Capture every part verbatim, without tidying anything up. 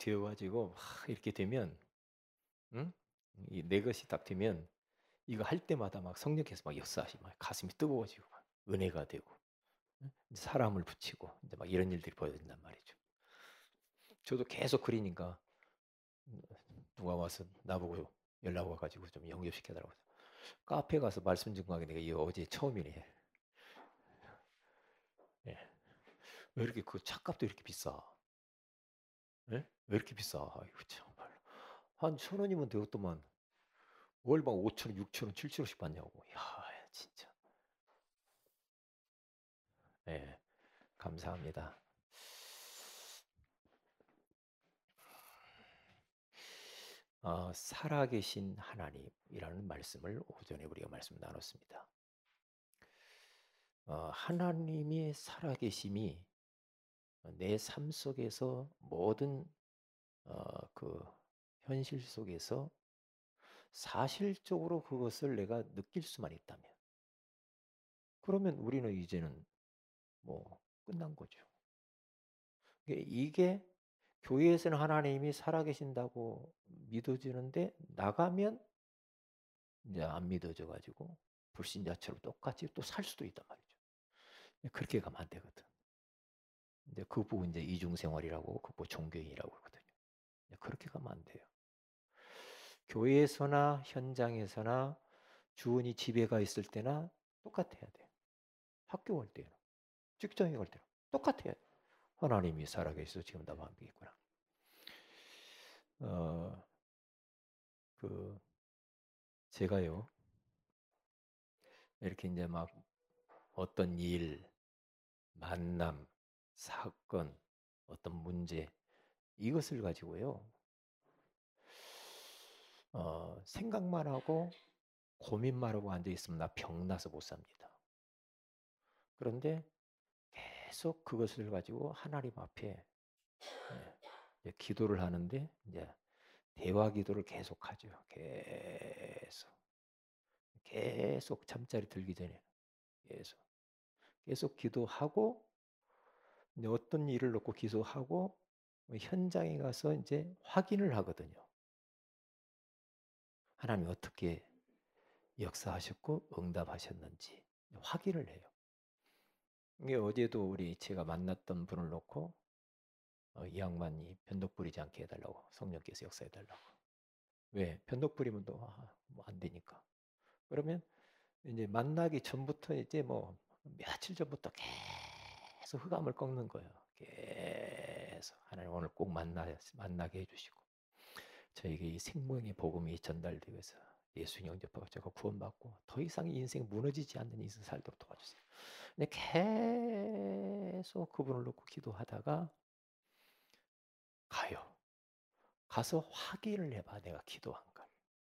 되어가지고 막 이렇게 되면, 응? 이 내 것이 딱 되면 이거 할 때마다 막 성령께서 막 역사하시고 막 가슴이 뜨거워지고 막 은혜가 되고, 응? 이제 사람을 붙이고 이제 막 이런 일들이 벌어진단 말이죠. 저도 계속 그리니까 누가 와서 나보고 연락 와가지고 좀 영접시켜달라고. 카페 가서 말씀 증거하게 내가 이거 어제 처음이네. 예. 왜 이렇게 그 차값도 이렇게 비싸? 예? 왜 이렇게 비싸? 아이고 정말. 한 천 원이면 되었더만 월 막 오천 원, 육천 원, 칠천 원씩 받냐고. 야, 진짜. 예, 감사합니다. 어, 살아계신 하나님이라는 말씀을 오전에 우리가 말씀 나눴습니다. 어, 하나님이 살아계심이 내 삶 속에서 모든 어, 그 현실 속에서 사실적으로 그것을 내가 느낄 수만 있다면, 그러면 우리는 이제는 뭐 끝난 거죠. 이게 이게 교회에서는 하나님이 살아계신다고 믿어지는데 나가면 이제 안 믿어져 가지고 불신자처럼 똑같이 또 살 수도 있단 말이죠. 그렇게 가면 안 되거든. 이제 그 부분 이제 이중생활이라고, 그거 종교인이라고 그러거든요. 그렇게 가면 안 돼요. 교회에서나 현장에서나 주원이 집에 가 있을 때나 똑같아야 돼요. 학교 갈 때나 직장에 갈 때나 똑같아야 돼요. 하나님이 살아계셔서 지금 나와 함께 있구나. 어, 그 제가요 이렇게 이제 막 어떤 일, 만남, 사건, 어떤 문제 이것을 가지고요 어, 생각만 하고 고민만 하고 앉아 있으면 나 병나서 못 삽니다. 그런데 계속 그것을 가지고 하나님 앞에 예, 기도를 하는데 이제 대화 기도를 계속 하죠. 계속 계속 잠자리 들기 전에 계속 계속 기도하고 이제 어떤 일을 놓고 기도하고 현장에 가서 이제 확인을 하거든요. 하나님 어떻게 역사하셨고 응답하셨는지 확인을 해요. 이게 어제도 우리 제가 만났던 분을 놓고 어, 이 양반이 변덕 부리지 않게 해달라고 성령께서 역사해달라고. 왜? 변덕 부리면 또 안 되니까. 그러면 이제 만나기 전부터 이제 뭐 며칠 전부터 계속 흑암을 꺾는 거예요. 계속 하나님 오늘 꼭 만나 만나게 해주시고 저에게 이 생명의 복음이 전달되고 해서 예수 영접하고 제가 구원받고 더 이상 인생 무너지지 않는 인생 살도록 도와주세요. 근데 계속 그분을 놓고 기도하다가 가요. 가서 확인을 해봐. 내가 기도한 걸.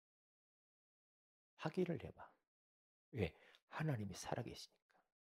확인을 해봐. 왜? 하나님이 살아계시니까.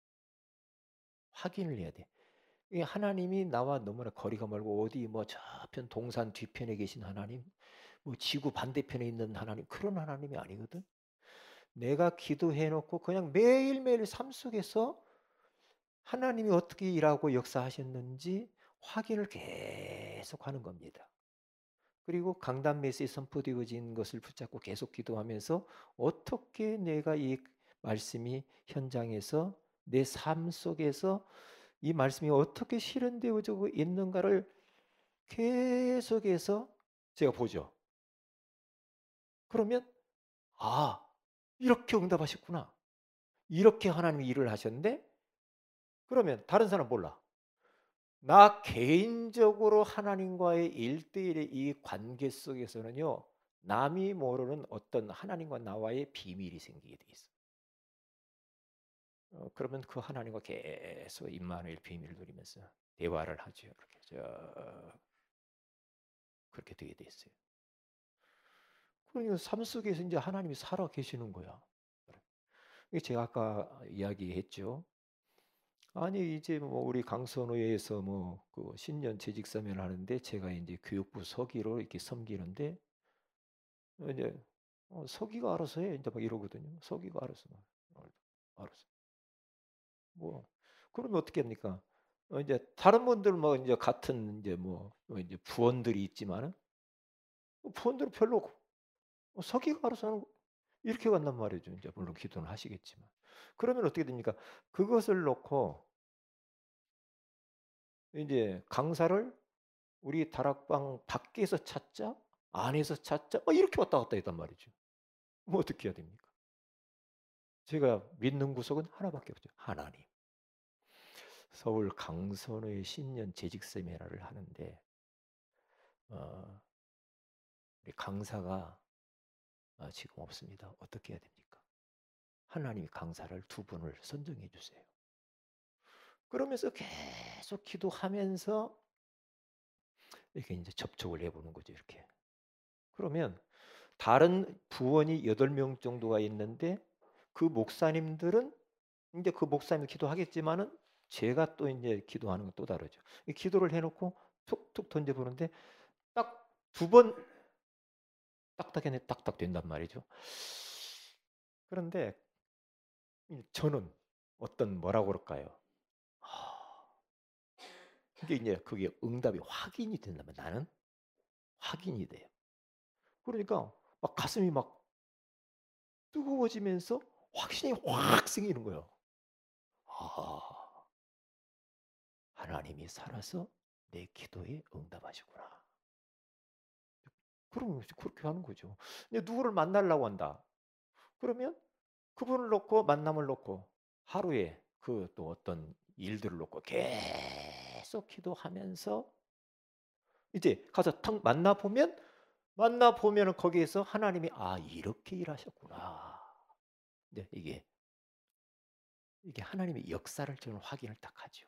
확인을 해야 돼. 하나님이 나와 너무나 거리가 멀고 어디 뭐 저편 동산 뒤편에 계신 하나님, 뭐 지구 반대편에 있는 하나님, 그런 하나님이 아니거든. 내가 기도해놓고 그냥 매일매일 삶 속에서 하나님이 어떻게 일하고 역사하셨는지 확인을 계속 하는 겁니다. 그리고 강단 메시지 선포되어진 것을 붙잡고 계속 기도하면서 어떻게 내가 이 말씀이 현장에서 내 삶 속에서 이 말씀이 어떻게 실현되어지고 있는가를 계속해서 제가 보죠. 그러면 아, 이렇게 응답하셨구나. 이렇게 하나님이 일을 하셨는데 그러면 다른 사람 몰라. 나 개인적으로 하나님과의 일대일의 이 관계 속에서는요. 남이 모르는 어떤 하나님과 나와의 비밀이 생기게 돼 있어. 어, 그러면 그 하나님과 계속 임마누엘 비밀을 누리면서 대화를 하죠. 이렇게 저 그렇게 되게 돼 있어요. 그러니까 삶 속에서 이제 하나님이 살아 계시는 거야. 제가 아까 이야기했죠. 아니 이제 뭐 우리 강선호에서 뭐 그 신년 재직사면 하는데 제가 이제 교육부 서기로 이렇게 섬기는데 이제 어, 서기가 알아서 해 이제 막 이러거든요. 서기가 알아서 어, 알아서 뭐 그러면 어떻게 합니까? 어 이제 다른 분들 뭐 이제 같은 이제 뭐 어 이제 부원들이 있지만은 어 부원들은 별로 어 서기가 알아서 하는 거 이렇게 간단 말이죠. 인제 물론 기도는 하시겠지만. 그러면 어떻게 됩니까? 그것을 놓고 인제 강사를 우리 다락방 밖에서 찾자, 안에서 찾자 막 이렇게 왔다 갔다 했단 말이죠. 그럼 어떻게 해야 됩니까? 제가 믿는 구석은 하나밖에 없죠. 하나님. 서울 강선의 신년 재직 세미나를 하는데 어 우리 강사가 아 지금 없습니다. 어떻게 해야 됩니까? 하나님이 강사를 두 분을 선정해 주세요. 그러면서 계속 기도하면서 이렇게 인제 접촉을 해 보는 거죠, 이렇게. 그러면 다른 부원이 여덟 명 정도가 있는데 그 목사님들은 인제 그 목사님이 기도하겠지만은 제가 또 인제 기도하는 건 또 다르죠. 이 기도를 해 놓고 툭툭 던져 보는데 딱 두 번 딱딱해내 딱딱 된단 말이죠. 그런데 이 저는 어떤 뭐라고 그럴까요? 그게 인제 그게 응답이 확인이 된다면 나는 확인이 돼요. 그러니까 막 가슴이 막 뜨거워지면서 확신이 확 생기는 거예요. '아 하나님이 살아서 내 기도에 응답하시구나.' 그러면 이제 그렇게 하는 거죠. 근데 누구를 만나려고 한다. 그러면 그분을 놓고 만남을 놓고 하루에 그 또 어떤 일들을 놓고 계속 기도하면서 이제 가서 탁 만나 보면 만나 보면은 거기에서 하나님이 '아 이렇게 일하셨구나.' 네 이게 이게 하나님의 역사를 저는 확인을 딱 하죠.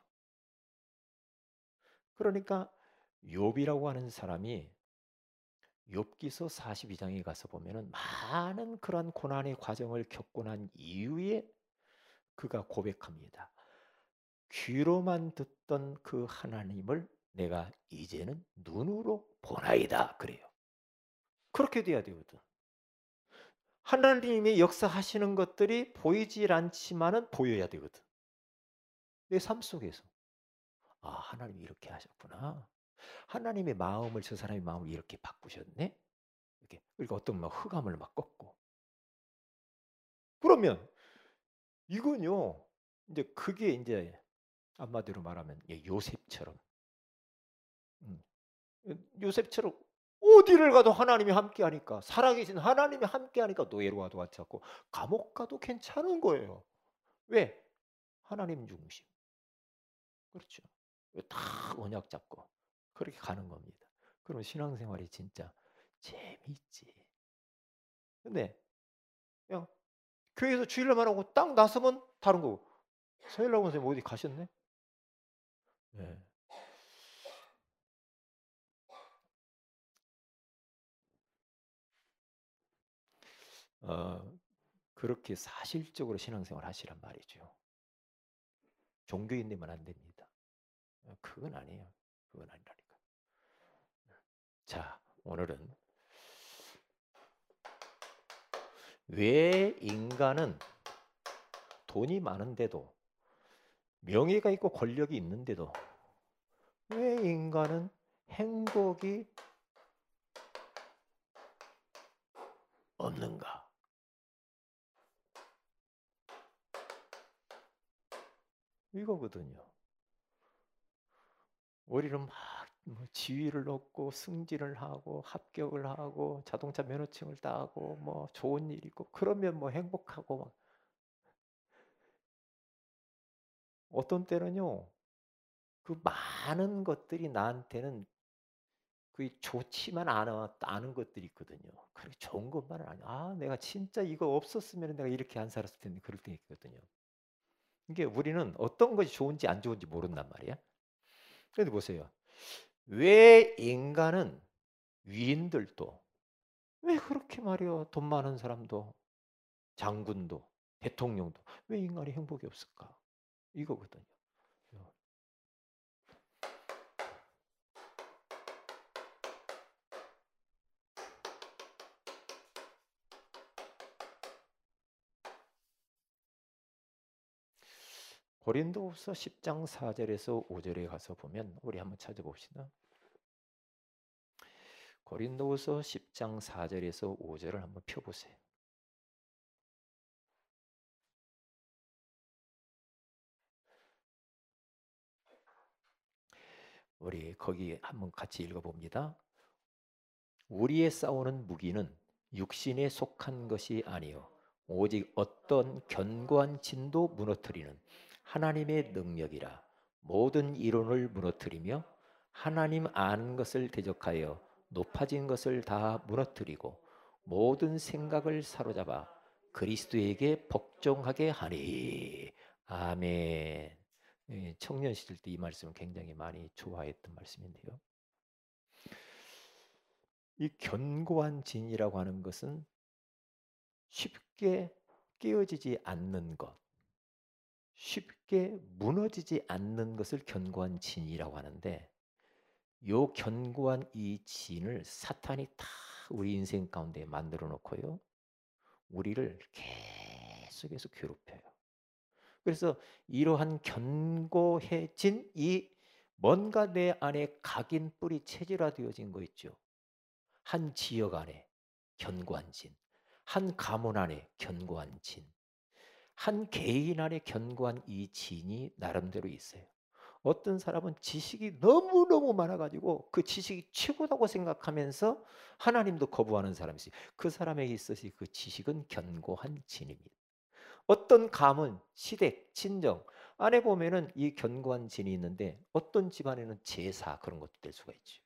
그러니까 욥이라고 하는 사람이 욥기서 사십이 장에 가서 보면은 많은 그런 고난의 과정을 겪고 난 이후에 그가 고백합니다. 귀로만 듣던 그 하나님을 내가 이제는 눈으로 보나이다 그래요. 그렇게 돼야 되거든. 하나님이 역사하시는 것들이 보이질 않지만은 보여야 되거든. 내 삶 속에서. '아 하나님이 이렇게 하셨구나. 하나님의 마음을 저 사람의 마음을 이렇게 바꾸셨네.' 이렇게 그러니까 어떤 막 흑암을 막 꺾고. 그러면 이건요. 인제 그게 인제 한마디로 말하면 예 요셉처럼 음 요 요셉처럼 어디를 가도 하나님이 함께하니까 살아계신 하나님이 함께하니까 노예로 가도 괜찮고 감옥 가도 괜찮은 거예요. 왜? 하나님 중심. 그렇죠. 다 언약 잡고 그렇게 가는 겁니다. 그러면 신앙생활이 진짜 재미있지. 근데 그냥 교회에서 주일날만 하고 딱 나서면 다른 거고. 서일락 선생님 어디 가셨네? 네. 어 그렇게 사실적으로 신앙생활 하시란 말이죠. 종교인 되면 안 됩니다. 어 그건 아니에요. 그건 아니라니까. 자, 오늘은 왜 인간은 돈이 많은데도 명예가 있고 권력이 있는데도 왜 인간은 행복이 없는가? 이거거든요. 우리는 막 뭐 지위를 얻고 승진을 하고 합격을 하고 자동차 면허증을 따고 뭐 좋은 일 있고 그러면 뭐 행복하고 막 어떤 때는요. 그 많은 것들이 나한테는 그 좋지만 않아 않은 것들이 있거든요. 그렇게 좋은 것만은 아니야. '아 내가 진짜 이거 없었으면은 내가 이렇게 안 살았을 텐데.' 그럴 때가 있거든요. 이게 우리는 어떤 것이 좋은지 안 좋은지 모른단 말이야. 그런데 보세요. 왜 인간은 위인들도 왜 그렇게 말이야 돈 많은 사람도 장군도 대통령도 왜 인간이 행복이 없을까? 이거거든요. 어. 고린도후서 십 장 사 절에서 오 절에 가서 보면 우리 한번 찾아봅시다. 고린도후서 십 장 사 절에서 오 절을 한번 펴보세요. 우리 거기 한번 같이 읽어봅니다. 우리의 싸우는 무기는 육신에 속한 것이 아니요 오직 어떤 견고한 진도 무너뜨리는 하나님의 능력이라. 모든 이론을 무너뜨리며 하나님 아는 것을 대적하여 높아진 것을 다 무너뜨리고 모든 생각을 사로잡아 그리스도에게 복종하게 하니. 아멘. 예, 청년 시절 때 이 말씀을 굉장히 많이 좋아했던 말씀인데요. 이 견고한 진이라고 하는 것은 쉽게 깨어지지 않는 것, 쉽게 무너지지 않는 것을 견고한 진이라고 하는데, 요 견고한 이 진을 사탄이 다 우리 인생 가운데 만들어 놓고요, 우리를 계속해서 괴롭혀요. 그래서 이러한 견고해진 이 뭔가 내 안에 각인 뿌리 체질화되어진 거 있죠. 한 지역 안에 견고한 진, 한 가문 안에 견고한 진, 한 개인 안에 견고한 이 진이 나름대로 있어요. 어떤 사람은 지식이 너무너무 많아가지고 그 지식이 최고라고 생각하면서 하나님도 거부하는 사람이 있어요. 그 사람에게 있어서 그 지식은 견고한 진입니다. 어떤 가문, 시댁, 친정 안에 보면은 이 견고한 진이 있는데, 어떤 집안에는 제사 그런 것도 될 수가 있죠.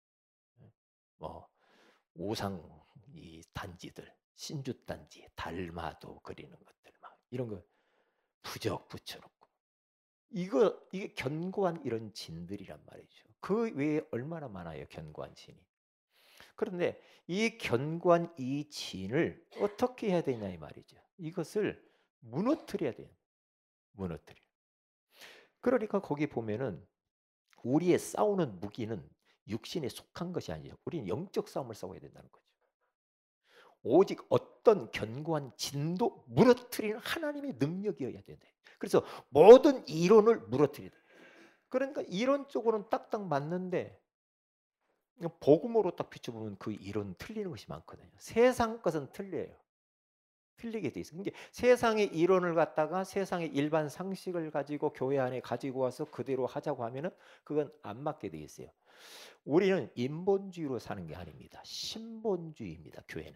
뭐 우상 이 단지들, 신주 단지, 달마도 그리는 것들 막 이런 거 부적 붙여놓고, 이거 이게 견고한 이런 진들이란 말이죠. 그 외에 얼마나 많아요, 견고한 진이. 그런데 이 견고한 이 진을 어떻게 해야 되냐 이 말이죠. 이것을 무너뜨려야 돼요. 무너뜨려. 그러니까 거기 보면은 우리의 싸우는 무기는 육신에 속한 것이 아니죠. 우리는 영적 싸움을 싸워야 된다는 거죠. 오직 어떤 견고한 진도 무너뜨리는 하나님의 능력이어야 된다. 그래서 모든 이론을 무너뜨리다. 그러니까 이론적으로는 딱딱 맞는데 복음으로 딱 비춰보면 그 이론 틀리는 것이 많거든요. 세상 것은 틀려요. 틀리게 돼 있어요. 그러니까 세상의 이론을 갖다가 세상의 일반 상식을 가지고 교회 안에 가지고 와서 그대로 하자고 하면은 그건 안 맞게 돼 있어요. 우리는 인본주의로 사는 게 아닙니다. 신본주의입니다. 교회는.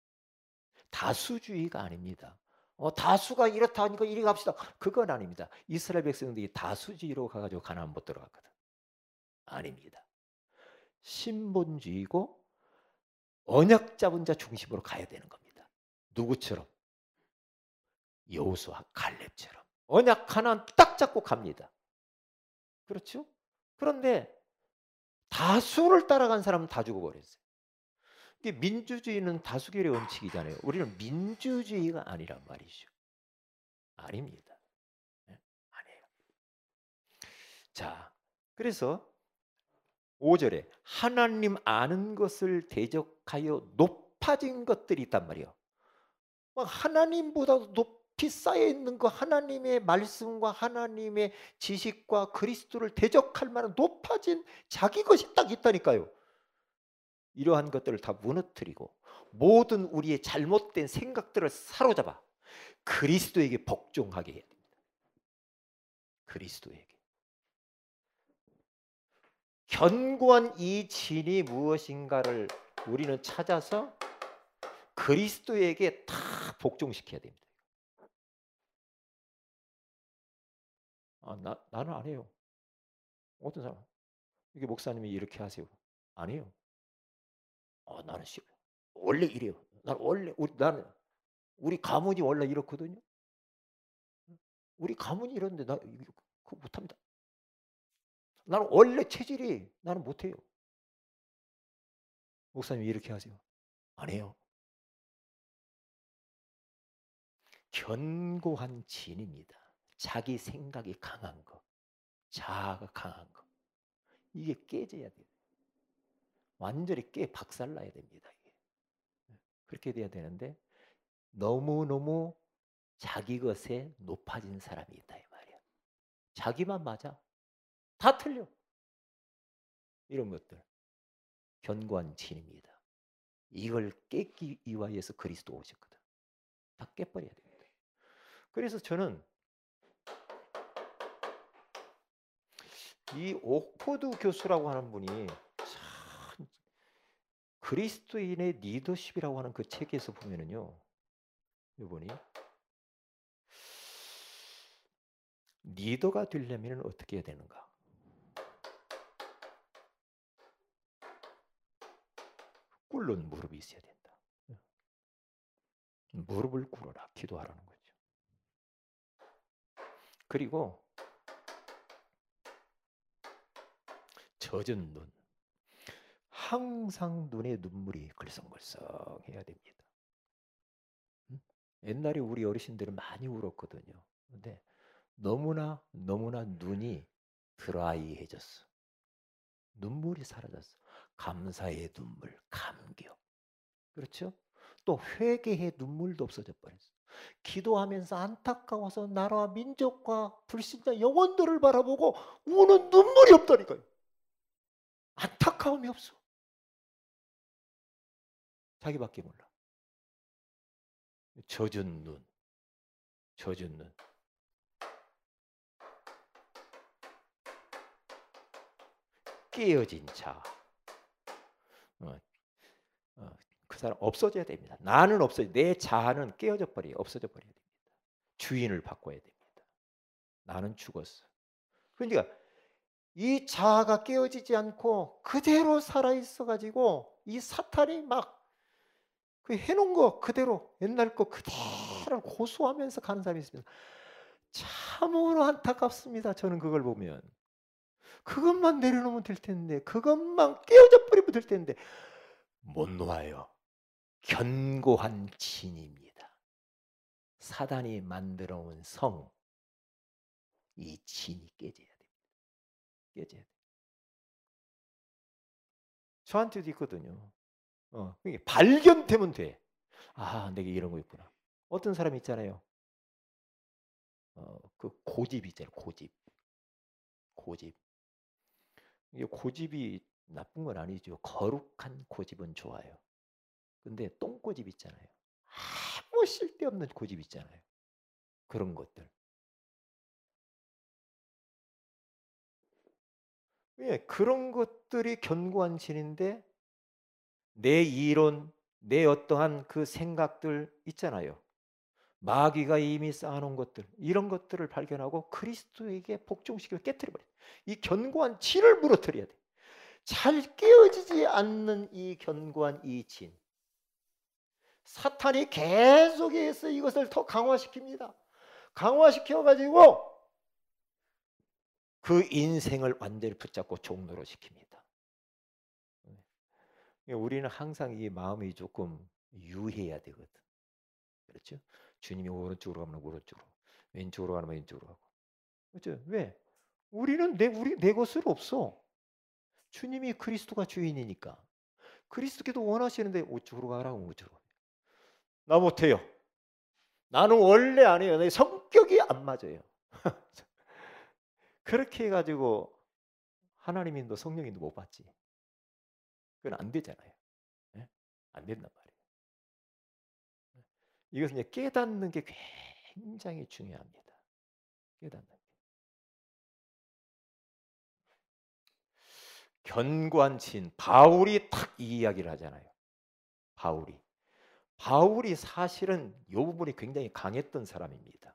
다수주의가 아닙니다. 어, 다수가 이렇다 하니까 이리 갑시다. 그건 아닙니다. 이스라엘 백성들이 다수주의로 가가지고 가나안 못 들어갔거든. 아닙니다. 신본주의고 언약 잡은 자 중심으로 가야 되는 겁니다. 누구처럼? 여호수아, 갈렙처럼 언약 하나 딱 잡고 갑니다. 그렇죠? 그런데 다수를 따라간 사람은 다 죽어버렸어요. 이게 민주주의는 다수결의 원칙이잖아요. 우리는 민주주의가 아니란 말이죠. 아닙니다. 네? 아니에요. 자, 그래서 오 절에 하나님 아는 것을 대적하여 높아진 것들이 있단 말이에요. 하나님보다 높이 쌓여 있는 그 하나님의 말씀과 하나님의 지식과 그리스도를 대적할 만한 높아진 자기 것이 딱 있다니까요. 이러한 것들을 다 무너뜨리고 모든 우리의 잘못된 생각들을 사로잡아 그리스도에게 복종하게 해야 됩니다. 그리스도에게. 견고한 이 진이 무엇인가를 우리는 찾아서 그리스도에게 다 복종시켜야 됩니다. 아, 나, 나는 안 해요. 어떤 사람, 이게 목사님이 이렇게 하세요. 안 해요. 아, 나는 싫어. 원래 이래요. 난 원래, 우리, 나는, 우리 가문이 원래 이렇거든요. 우리 가문이 이런데 나 그거 못합니다. 나는 원래 체질이 나는 못해요. 목사님이 이렇게 하세요. 안 해요. 견고한 진입니다. 자기 생각이 강한 거, 자아가 강한 거, 이게 깨져야 돼요. 완전히 깨 박살나야 됩니다. 이게. 그렇게 돼야 되는데 너무너무 자기 것에 높아진 사람이 있다 이 말이야. 자기만 맞아. 다 틀려. 이런 것들. 견고한 진입니다. 이걸 깨기 위하여서 그리스도 오셨거든. 다 깨버려야 됩니다. 그래서 저는 이 옥포드 교수라고 하는 분이 참 그리스도인의 리더십이라고 하는 그 책에서 보면은요, 이분이 리더가 되려면 어떻게 해야 되는가? 꿇는 무릎이 있어야 된다. 무릎을 꿇어라. 기도하라는 거죠. 그리고 젖은 눈. 항상 눈에 눈물이 글썽글썽 해야 됩니다. 옛날에 우리 어르신들은 많이 울었거든요. 근데 너무나 너무나 눈이 드라이해졌어. 눈물이 사라졌어. 감사의 눈물, 감격. 그렇죠? 또 회개의 눈물도 없어져 버렸어. 기도하면서 안타까워서 나라와 민족과 불신자 영혼들을 바라보고 우는 눈물이 없다니까요. 안타까움이 없어. 자기밖에 몰라. 젖은 눈, 젖은 눈. 깨어진 자. 어, 어, 그 사람 없어져야 됩니다. 나는 없어져. 내 자아는 깨어져 버려, 없어져 버려야 됩니다. 주인을 바꿔야 됩니다. 나는 죽었어. 그러니까 이 자아가 깨어지지 않고 그대로 살아 있어 가지고 이 사탄이 막 그 해놓은 거 그대로 옛날 거 그대로 고수하면서 가는 사람이 있습니다. 참으로 안타깝습니다. 저는 그걸 보면 그것만 내려놓으면 될 텐데, 그것만 깨어져 버리면 될 텐데 못 놓아요. 견고한 진입니다. 사단이 만들어 온 성, 이 진이 깨져야 됩니다. 깨져야 돼요. 저한테도 있거든요. 어, 발견되면 돼. 아, 내가 이런 거 있구나. 어떤 사람 있잖아요. 어, 그 고집 있잖아요. 고집. 고집. 이게 고집이 나쁜 건 아니죠. 거룩한 고집은 좋아요. 근데 똥고집 있잖아요. 아무 쓸데없는 고집 있잖아요. 그런 것들. 예, 그런 것들이 견고한 진인데 내 이론, 내 어떠한 그 생각들 있잖아요. 마귀가 이미 쌓아놓은 것들, 이런 것들을 발견하고 그리스도에게 복종시키고 깨트려버려요. 이 견고한 진을 무너뜨려야 돼. 잘 깨어지지 않는 이 견고한 이 진. 사탄이 계속해서 이것을 더 강화시킵니다. 강화시켜가지고 그 인생을 완전히 붙잡고 종로로 시킵니다. 우리는 항상 이 마음이 조금 유해야 되거든. 그렇죠? 주님이 오른쪽으로 가면 오른쪽으로, 왼쪽으로 가면 왼쪽으로 가고. 그렇죠? 왜? 우리는 내 우리 내 것은 없어. 주님이 그리스도가 주인이니까. 그리스도께도 원하시는데 우측으로 가라고 우측으로. 나 못해요. 나는 원래 안 해요. 내 성격이 안 맞아요. 그렇게 해가지고 하나님인도 성령인도 못 받지. 그건 안 되잖아요. 네? 안 된단 말이에요. 이것은 이제 깨닫는 게 굉장히 중요합니다. 깨닫는 게. 견고한 진, 바울이 탁 이 이야기를 하잖아요. 바울이. 바울이 사실은 이 부분이 굉장히 강했던 사람입니다.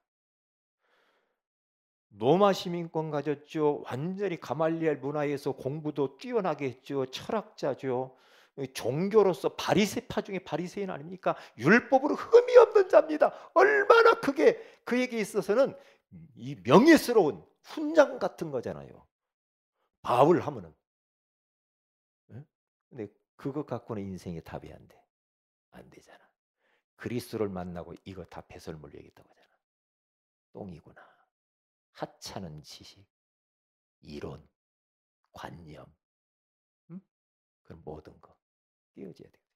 로마 시민권 가졌죠. 완전히 가말리엘 문화에서 공부도 뛰어나게 했죠. 철학자죠. 종교로서 바리새파 중에 바리새인 아닙니까? 율법으로 흠이 없는 자입니다. 얼마나 그게 그에게 있어서는 이 명예스러운 훈장 같은 거잖아요. 바울 하면은. 근데 그것 갖고는 인생의 답이 안 돼. 안 되잖아. 그리스도를 만나고 이거 다 배설물 얘기했다고 하잖아. 똥이구나. 하찮은 지식, 이론, 관념, 음? 그런 모든 거 띄어져야 돼.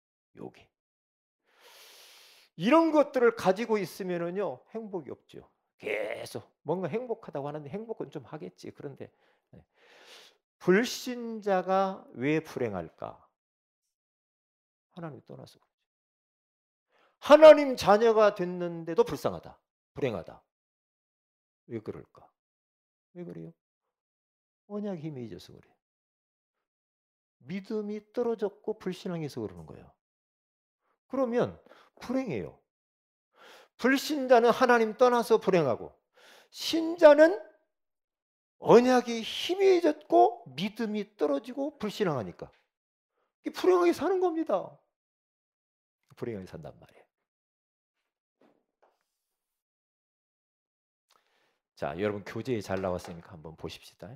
요게 이런 것들을 가지고 있으면은요 행복이 없죠. 계속 뭔가 행복하다고 하는데 행복은 좀 하겠지. 그런데 네. 불신자가 왜 불행할까? 하나님 떠나서 그렇죠. 하나님 자녀가 됐는데도 불쌍하다. 불행하다. 왜 그럴까? 왜 그래요? 언약이 희미해져서 그래요. 믿음이 떨어졌고 불신앙해서 그러는 거예요. 그러면 불행해요. 불신자는 하나님 떠나서 불행하고 신자는 언약이 희미해졌고 믿음이 떨어지고 불신앙하니까 이게 불행하게 사는 겁니다. 불행하게 산단 말이에요. 자, 여러분 교재에 잘 나왔으니까 한번 보십시다.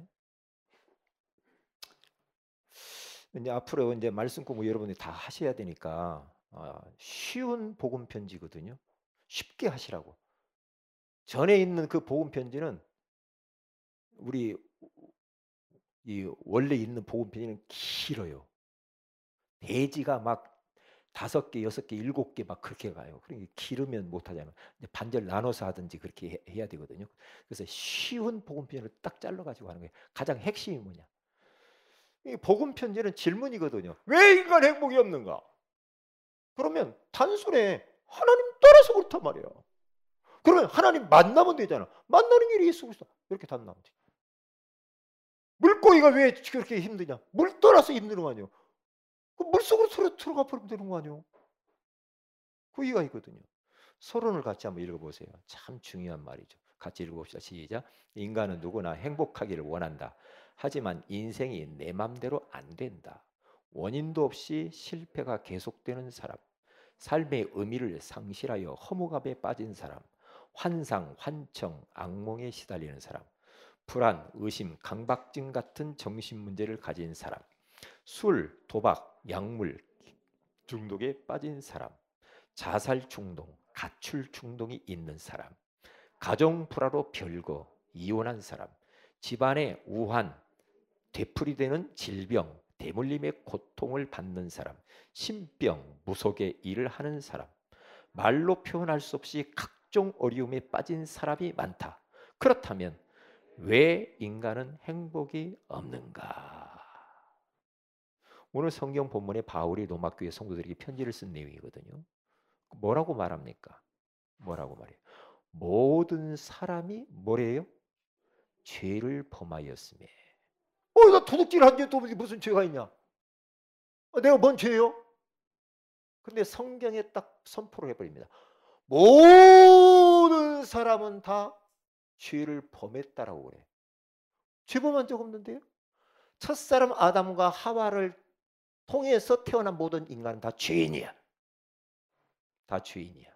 이제 앞으로 이제 말씀 공부 여러분이 다 하셔야 되니까 아, 쉬운 복음 편지거든요. 쉽게 하시라고. 전에 있는 그 복음 편지는 우리 이 원래 있는 복음 편지는 길어요. 대지가 막 다섯 개, 여섯 개, 일곱 개 막 그렇게 가요. 그러니까 길으면 못 하잖아요. 반절 나눠서 하든지 그렇게 해, 해야 되거든요. 그래서 쉬운 복음 편지를 딱 잘라 가지고 하는 거예요. 가장 핵심이 뭐냐? 이 복음 편지는 질문이거든요. 왜 인간 행복이 없는가? 그러면 단순해. 하나님 따라서 그렇단 말이에요. 그러면 하나님 만나면 되잖아. 만나는 길이 예수 그리스도. 이렇게 단나면 돼. 물고기가 왜 그렇게 힘드냐? 물 떠나서 힘든 거 아니에요. 그 물속으로 들어가 버리면 되는 거 아니에요. 그 이유가 있거든요. 서론을 같이 한번 읽어보세요. 참 중요한 말이죠. 같이 읽어봅시다. 시작. 인간은 누구나 행복하기를 원한다. 하지만 인생이 내 맘대로 안 된다. 원인도 없이 실패가 계속되는 사람, 삶의 의미를 상실하여 허무감에 빠진 사람, 환상, 환청, 악몽에 시달리는 사람, 불안, 의심, 강박증 같은 정신 문제를 가진 사람, 술, 도박, 약물 중독에 빠진 사람, 자살 충동, 가출 충동이 있는 사람, 가정 불화로 별거, 이혼한 사람, 집안의 우환, 되풀이되는 질병, 대물림의 고통을 받는 사람, 신병, 무속의 일을 하는 사람, 말로 표현할 수 없이 각종 어려움에 빠진 사람이 많다. 그렇다면 왜 인간은 행복이 없는가? 오늘 성경 본문에 바울이 로마교회 성도들에게 편지를 쓴 내용이거든요. 뭐라고 말합니까? 뭐라고 말해요? 모든 사람이 뭐래요? 죄를 범하였음에. 어, 나 도둑질 한 게 또 무슨 죄가 있냐? 어, 내가 뭔 죄요? 근데 성경에 딱 선포를 해버립니다. 모든 사람은 다 죄를 범했다라고 그래. 죄 범한 적 없는데요? 첫사람 아담과 하와를 통해서 태어난 모든 인간은 다 죄인이야. 다 죄인이야.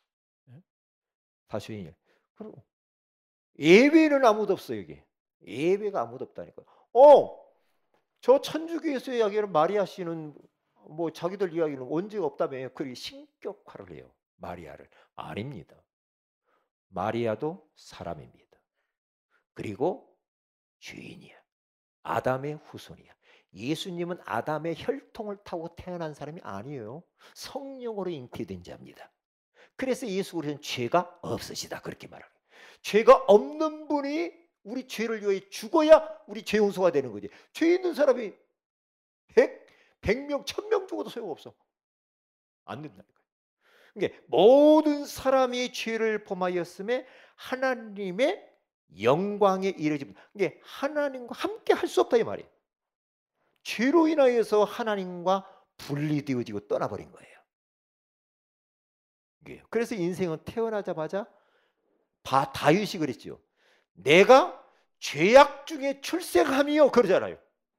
다 죄인이야. 그리고 예외는 아무도 없어 여기. 예외가 아무도 없다니까. 어, 저 천주교에서 이야기하는 마리아 씨는 뭐 자기들 이야기는 언제가 없다며 그렇게 신격화를 해요. 마리아를. 아닙니다. 마리아도 사람입니다. 그리고 죄인이야. 아담의 후손이야. 예수님은 아담의 혈통을 타고 태어난 사람이 아니에요. 성령으로 잉태된 자입니다. 그래서 예수 그리스도는 죄가 없으시다 그렇게 말하는 거예요. 죄가 없는 분이 우리 죄를 위해 죽어야 우리 죄 용서가 되는 거지. 죄 있는 사람이 백, 백 명, 천 명 죽어도 소용없어. 안 된다니까요. 그러니까 모든 사람이 죄를 범하였음에 하나님의 영광에 이르지. 그러니까 하나님과 함께 할 수 없다 이 말이에요. 죄로 인하여서 하나님과 분리되어지고 떠나버린 거예요. 그래서 인생은 태어나자마자 바, 다윗이 그랬죠. 내가 죄악 중에 출생함이요 그러잖아요.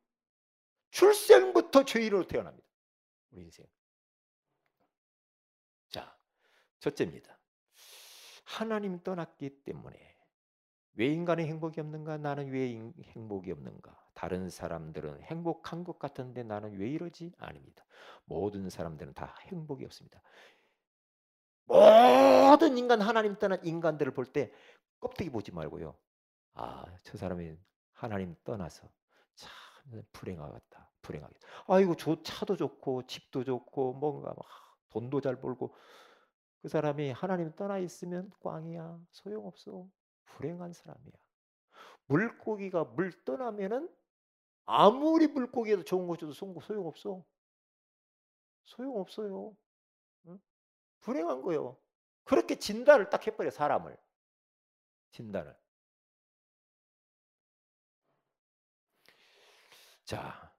출생부터 죄인으로 태어납니다. 우리 인생. 자, 첫째입니다. 하나님 떠났기 때문에 왜 인간의 행복이 없는가? 나는 왜 행복이 없는가? 다른 사람들은 행복한 것 같은데 나는 왜 이러지? 아닙니다. 모든 사람들은 다 행복이 없습니다. 모든 인간, 하나님 떠난 인간들을 볼 때 껍데기 보지 말고요. 아, 저 사람이 하나님 떠나서 참 불행하겠다. 불행하겠다. 아이고, 저 차도 좋고 집도 좋고 뭔가 막 돈도 잘 벌고 그 사람이 하나님 떠나 있으면 꽝이야. 소용없어. 불행한 사람이야. 물고기가 물 떠나면은 아무리 물고기에도 좋은 거 줘도 소용없어. 소용없어요. 응? 불행한 거예요. 그렇게 진단을 딱 해버려, 사람을. 진단을. 자,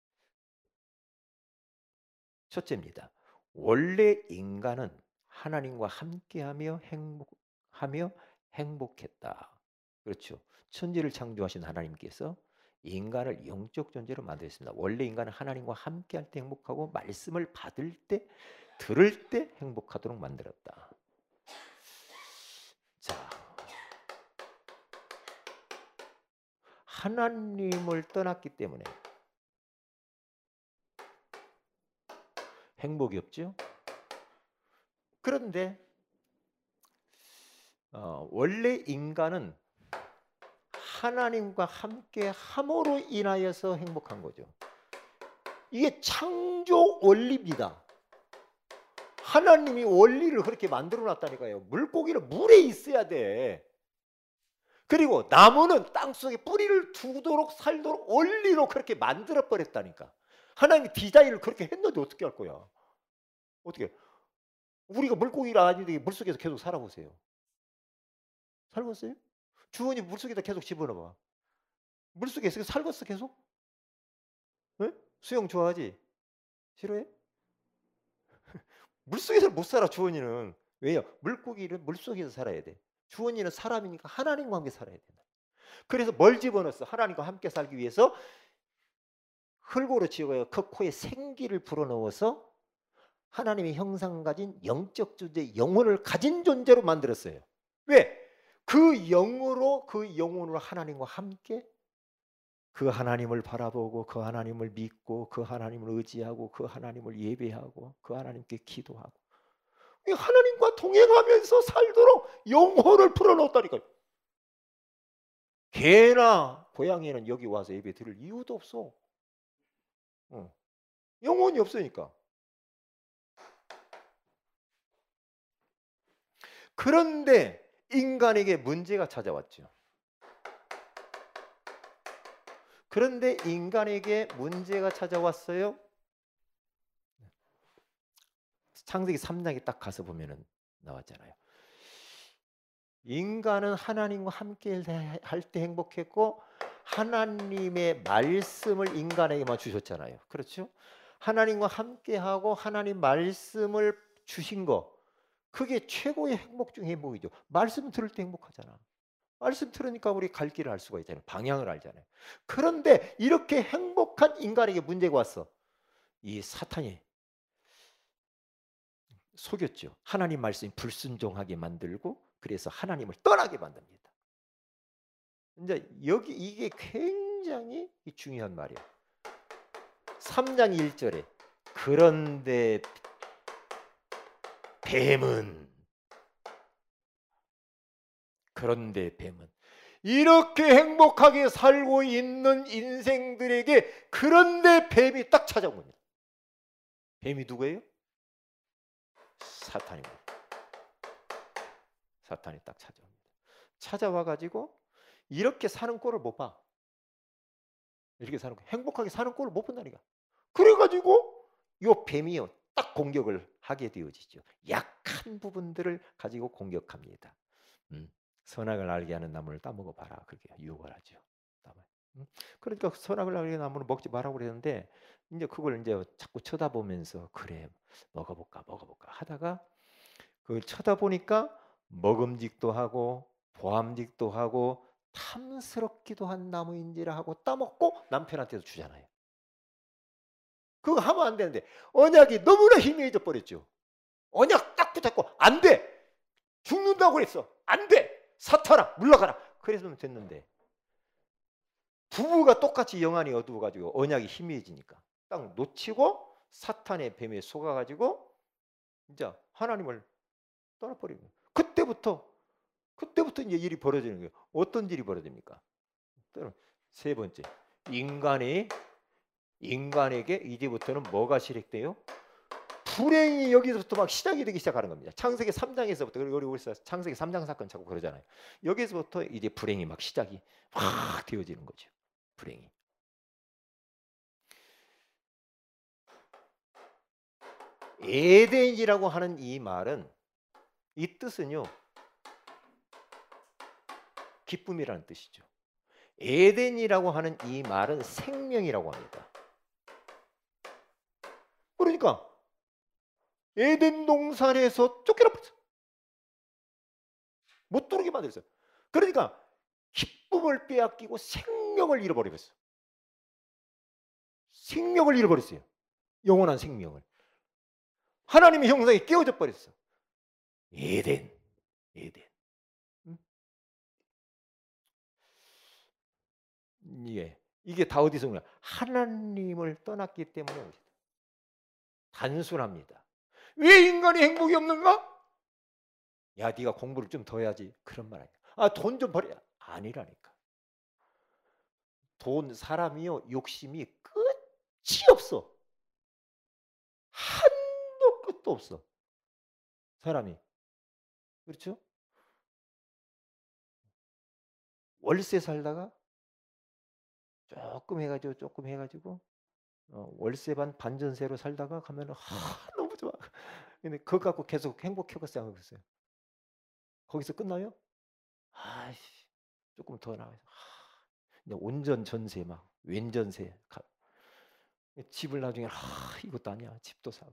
첫째입니다. 원래 인간은 하나님과 함께하며 행복하며 행복했다. 그렇죠. 천지를 창조하신 하나님께서 인간을 영적 존재로 만드셨습니다. 원래 인간은 하나님과 함께할 때 행복하고 말씀을 받을 때, 들을 때 행복하도록 만들었다. 자, 하나님을 떠났기 때문에 행복이 없죠. 그런데 어, 원래 인간은 하나님과 함께 함으로 인하여서 행복한 거죠. 이게 창조 원리입니다. 하나님이 원리를 그렇게 만들어 놨다니까요. 물고기는 물에 있어야 돼. 그리고 나무는 땅속에 뿌리를 두도록 살도록 원리로 그렇게 만들어 버렸다니까. 하나님이 디자인을 그렇게 했는데 어떻게 할 거야? 어떻게? 우리가 물고기가 아닌데 물속에서 계속 살아보세요. 살겠어요? 주원이 물속에다 계속 집어넣어봐. 물속에서 살겠어 계속? 네? 수영 좋아하지? 싫어해? 물속에서 못 살아. 주원이는. 왜요? 물고기는 물속에서 살아야 돼. 주원이는 사람이니까 하나님과 함께 살아야 된다. 그래서 뭘 집어넣었어? 하나님과 함께 살기 위해서 흙으로 지어요. 그 코에 생기를 불어넣어서 하나님의 형상 가진 영적 존재, 영혼을 가진 존재로 만들었어요. 왜? 그 영으로, 그 영혼으로 하나님과 함께 그 하나님을 바라보고 그 하나님을 믿고 그 하나님을 의지하고 그 하나님을 예배하고 그 하나님께 기도하고 하나님과 동행하면서 살도록 영혼을 풀어놓았다니까요. 개나 고양이는 여기 와서 예배 드릴 이유도 없어. 어. 영혼이 없으니까. 그런데 인간에게 문제가 찾아왔죠. 그런데 인간에게 문제가 찾아왔어요. 창세기 삼 장에 딱 가서 보면은 나왔잖아요. 인간은 하나님과 함께 할 때 행복했고 하나님의 말씀을 인간에게만 주셨잖아요. 그렇죠? 하나님과 함께하고 하나님 말씀을 주신 거, 그게 최고의 행복 중의 행복이죠. 말씀 들을 때 행복하잖아. 말씀 들으니까 우리 갈 길을 알 수가 있잖아요. 방향을 알잖아요. 그런데 이렇게 행복한 인간에게 문제가 왔어. 이 사탄이 속였죠. 하나님 말씀이 불순종하게 만들고 그래서 하나님을 떠나게 만듭니다. 이제 여기 이게 굉장히 중요한 말이에요. 삼 장 일 절에 그런데 뱀은 그런데 뱀은 이렇게 행복하게 살고 있는 인생들에게 그런데 뱀이 딱 찾아온 겁니다. 뱀이 누구예요? 사탄입니다. 사탄이 딱 찾아옵니다. 찾아와 가지고 이렇게 사는 꼴을 못 봐. 이렇게 사는 꼴, 행복하게 사는 꼴을 못 본다니까. 그래 가지고 요 뱀이요 딱 공격을 하게 되어지죠. 약한 부분들을 가지고 공격합니다. 음, 선악을 알게 하는 나무를 따먹어 봐라. 그렇게 유혹을 하죠. 음, 그러니까 선악을 알게 하는 나무를 먹지 말라고 그랬는데 이제 그걸 이제 자꾸 쳐다보면서 그래 먹어볼까 먹어볼까 하다가 그걸 쳐다보니까 먹음직도 하고 보암직도 하고 탐스럽기도 한 나무인지라 하고 따먹고 남편한테도 주잖아요. 그거 하면 안 되는데 언약이 너무나 희미해져 버렸죠. 언약 딱 붙잡고 안 돼. 죽는다고 그랬어. 안 돼. 사탄아 물러가라. 그랬으면 됐는데 부부가 똑같이 영안이 어두워가지고 언약이 희미해지니까 딱 놓치고 사탄의 뱀에 속아가지고 이제 하나님을 떠나버리는 거예요. 그때부터 그때부터 이제 일이 벌어지는 거예요. 어떤 일이 벌어집니까? 세 번째, 인간이 인간에게 이제부터는 뭐가 실행돼요? 불행이 여기서부터 막 시작이 되기 시작하는 겁니다. 창세기 삼 장에서부터, 우리 우리서 창세기 삼 장 사건 자꾸 그러잖아요. 여기서부터 이제 불행이 막 시작이 확 되어지는 거죠. 불행이. 에덴이라고 하는 이 말은, 이 뜻은요, 기쁨이라는 뜻이죠. 에덴이라고 하는 이 말은 생명이라고 합니다. 그러니까 에덴 동산에서 쫓겨나버렸어. 못 들어오게 만들었어요. 그러니까 기쁨을 빼앗기고 생명을 잃어버렸어요. 생명을 잃어버렸어요. 영원한 생명을. 하나님의 형상이 깨어져 버렸어. 에덴, 에덴. 응? 이게 이게 다 어디서 오냐? 하나님을 떠났기 때문에 오죠. 단순합니다. 왜 인간이 행복이 없는가? 야, 네가 공부를 좀 더 해야지. 그런 말 아니야. 아, 돈 좀 벌어야. 아니라니까. 돈, 사람이요, 욕심이 끝이 없어. 한도 끝도 없어. 사람이. 그렇죠? 월세 살다가 조금 해가지고 조금 해가지고 어, 월세 반 반전세로 살다가 가면은 하, 너무 좋아. 근데 그거 갖고 계속 행복하고 생각하고 있어요. 거기서 끝나요? 아이씨, 조금 더 나가서 온전 전세 막 왼전세 가, 집을 나중에 아, 이것도 아니야. 집도 사고